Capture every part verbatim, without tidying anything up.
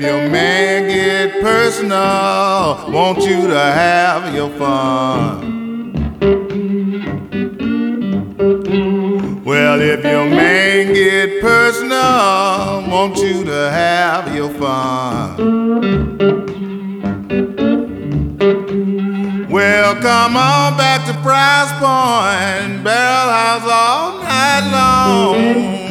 your man get personal, want you to have your fun. Well, if your man get personal, want you to have your fun. Well, come on back to Price Point, Barrel House all night long.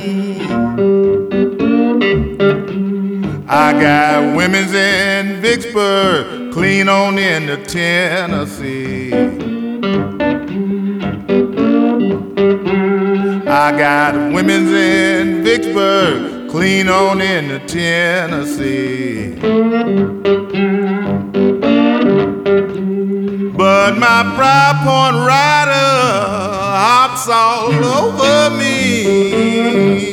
I got women's in Vicksburg, clean on into Tennessee. I got women's in Vicksburg, clean on into Tennessee. But my Price Point rider hops all over me.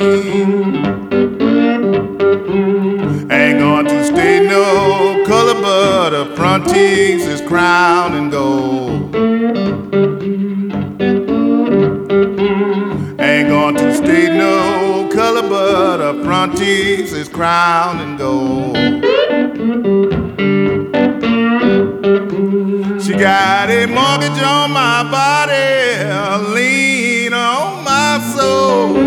Ain't going to stay no color, but her front teeth is crowned in gold. Ain't going to stay no color, but her front teeth is crowned in gold. She got a mortgage on my body, a lien on my soul.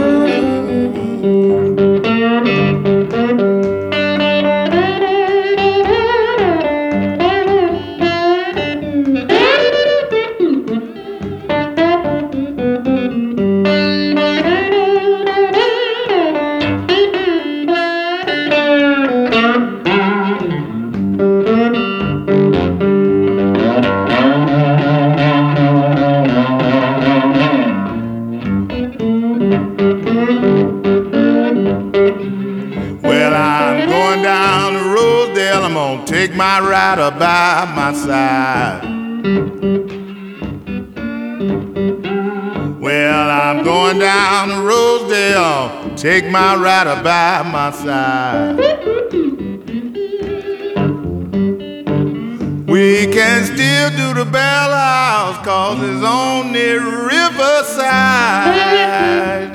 Well, I'm going down to Rosedale, I'm gonna take my rider by my side. Well, I'm going down to Rosedale, take my rider by my side. We can still do the Bell House, cause it's on the riverside.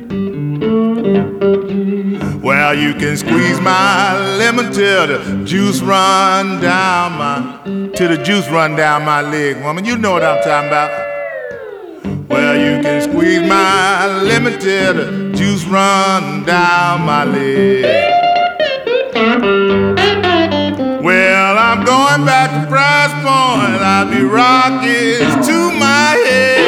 Well, you can squeeze my lemon till the juice run down my, till the juice run down my leg, woman. You know what I'm talking about. Well, you can squeeze my lemon till the juice run down my leg. Well, I'm going back to Price Point. I'll be rocking to my head.